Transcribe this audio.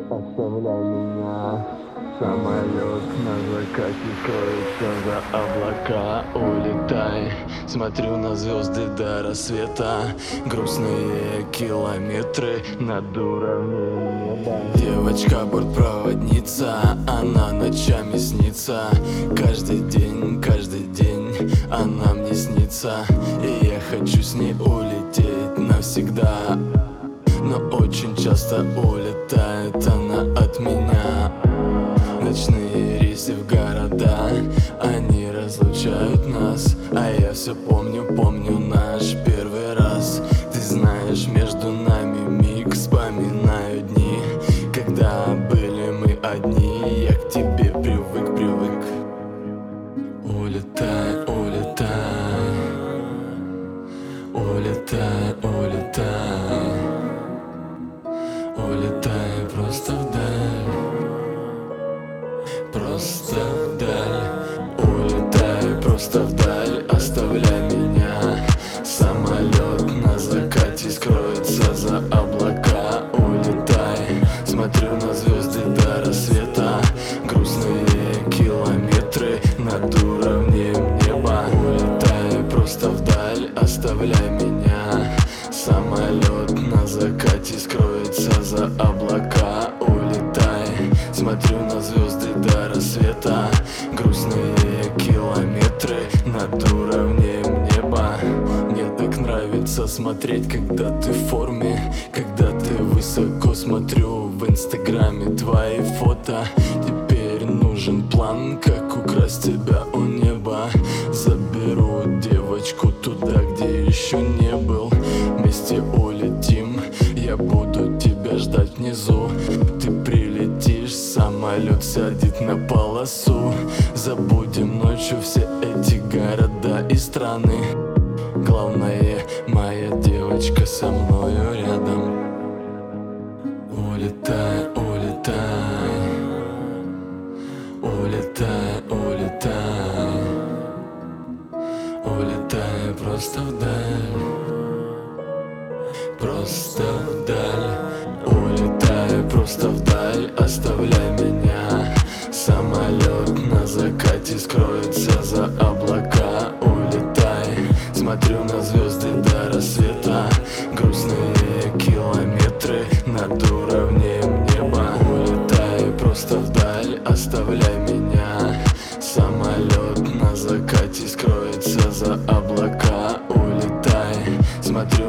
Оставляй меня. Самолет на закате скроется за облака. Улетай, смотрю на звезды до рассвета. Грустные километры над уровнем неба. Девочка бортпроводница, она ночами снится. Каждый день она мне снится. И я хочу с ней улететь навсегда. Но очень часто улетает она от меня. Ночные рейсы в города, они разлучают нас. А я все помню наш первый раз. Ты знаешь, между нами миг, вспоминаю дни, когда были мы одни. Я к тебе привык. Улетай, улетай просто вдаль, улетай просто вдаль, оставляй меня. Самолет на закате скроется за облака. Улетай, смотрю на звезды до рассвета. Грустные километры над уровнем неба. Улетай просто вдаль, оставляй меня. Самолет на закате скроется за облака. Улетай, смотрю на звезды до рассвета. Грустные километры над уровнем неба. Мне так нравится смотреть, когда ты в форме, когда ты высоко. Смотрю в инстаграме твои фото. Теперь нужен план, как украсть тебя у неба. Заберу девочку туда, где еще не был. Вместе улетим, я буду тебя ждать внизу. Ты прилетишь, самолет сядет на полосу. Забудем ночью все эти города и страны. Главное, моя девочка со мною рядом. Улетай, улетай просто вдаль, улетай просто вдаль, оставляй меня. Самолет на закате скроется за облака. Улетай, смотрю на звезды до рассвета. Грустные километры над уровнем неба. Улетай просто вдаль, оставляй меня. Самолет на закате скроется за облака. Улетай, смотрю